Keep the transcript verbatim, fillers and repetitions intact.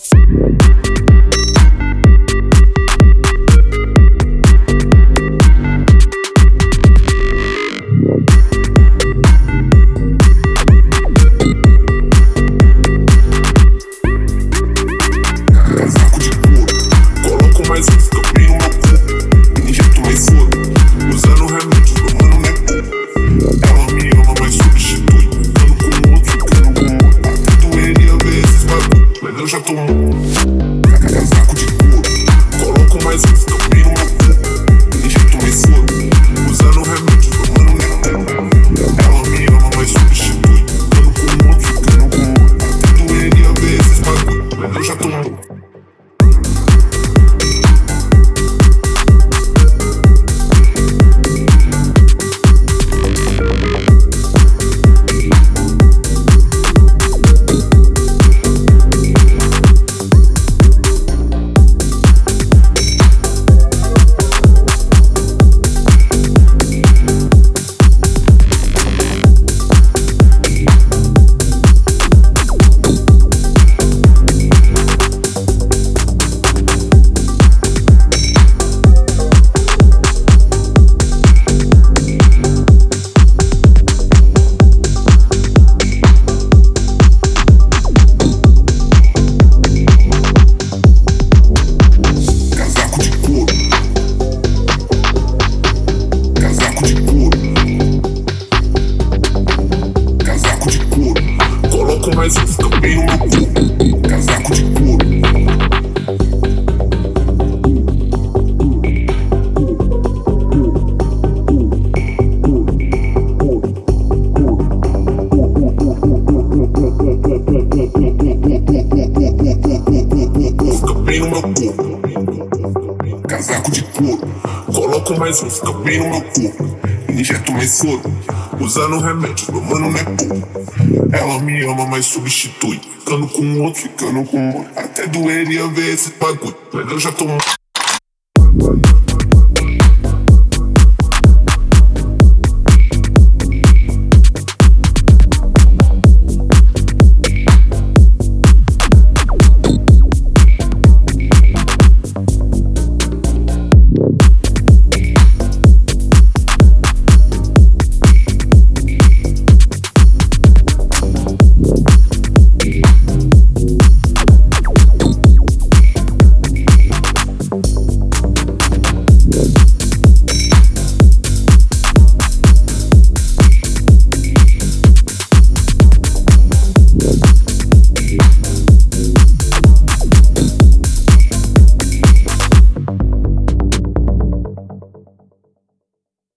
Casaco de couro, coloco mais um, fica bem no meu cu. Injeto mais soro, usando remédio, tomando Necum. Ela me ama, mas substitui, ficando com outro, ficando com outro. Até doeria ver esses bagulho, mas eu já tô louco. Mas eu fico bem no meu cu. Casaco de couro. Fica bem no meu cu. Casaco de couro. Coloco mais um, fica bem no meu cu. Injeto mais soro, usando remédio, tomando Necum. Ela me ama, mas substitui, ficando com outro, ficando com outro. Até doeria ver esse bagulho, mas eu já tô